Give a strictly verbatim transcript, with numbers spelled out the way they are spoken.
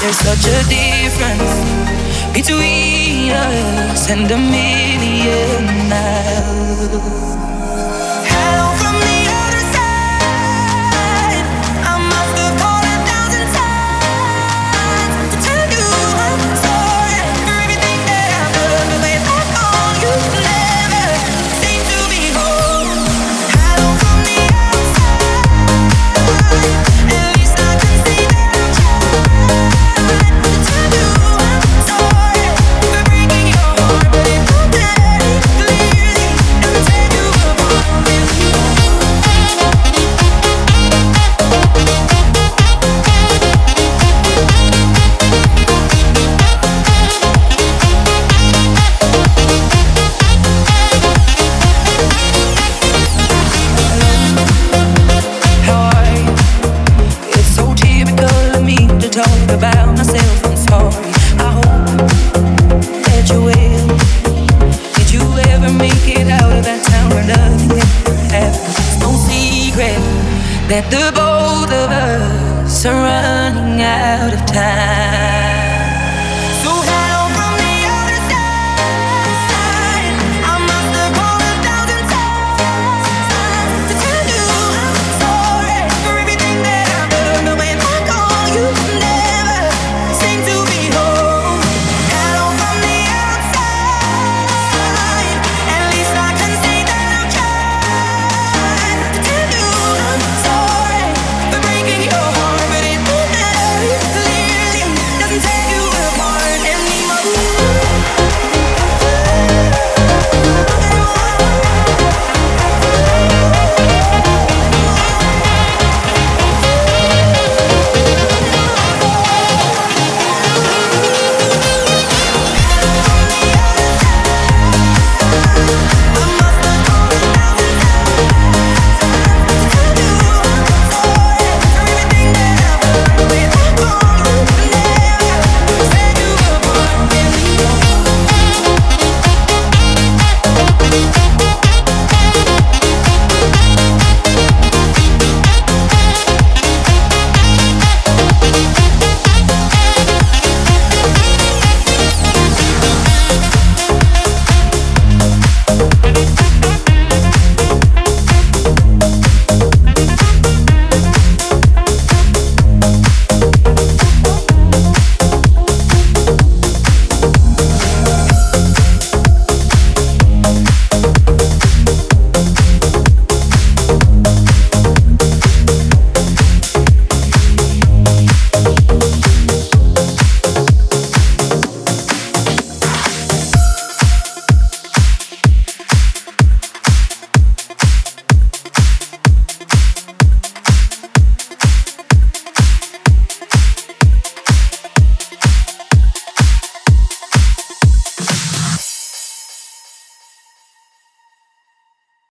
There's such a difference between us and a million miles. Hello from the other side. I must have called a thousand times to tell you I'm sorry for everything that I've done. But when I call, you never seem to be home. Hello from the other side. At least I can see that I'm trying to tell you I'm sorry for breaking your heart. But if I did it clearly, I'll tell you about it. How are you? It's so typical of me to talk about myself. I'm sorry. I hope that you will. Did you ever make it out of that town where nothing ever happened? It's no secret that the both of us are running out of time.